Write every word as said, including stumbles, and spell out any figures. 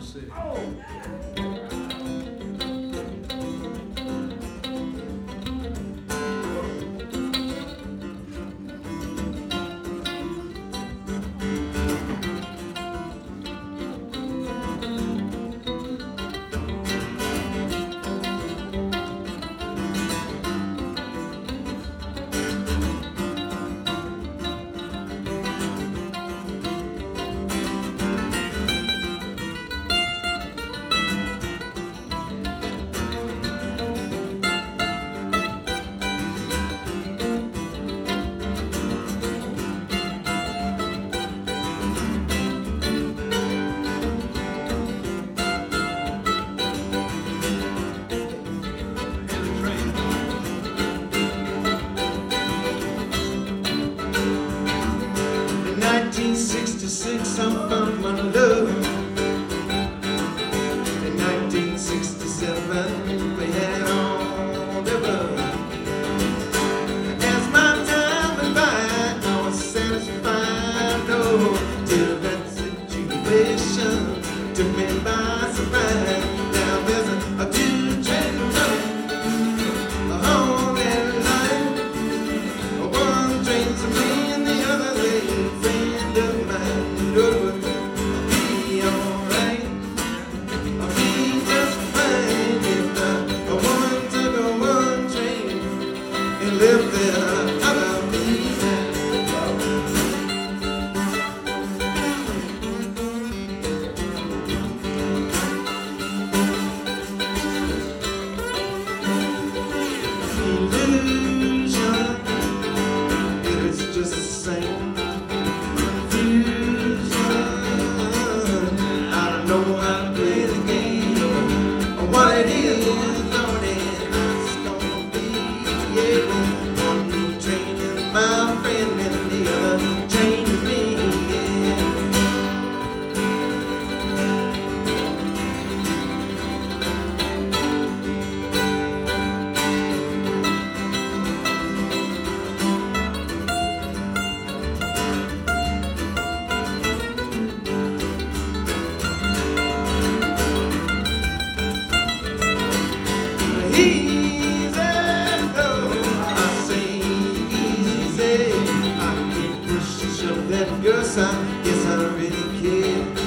City. nineteen sixty-six, I found my love. In nineteen sixty-seven, we had all the love. As my time went by, I was satisfied. Oh, till that situation took me by surprise. Now there's a, a two-train running all that night. One train's to me and the other lane. Live there, I'll be there. Illusion, it is just the same. Confusion, I don't know how to play the game, or what it is, Lord, and it's gonna be, yeah. One train is my friend and the other train is me. Easy, no, I say easy. I can't push and shove that girl, so I guess I don't really care.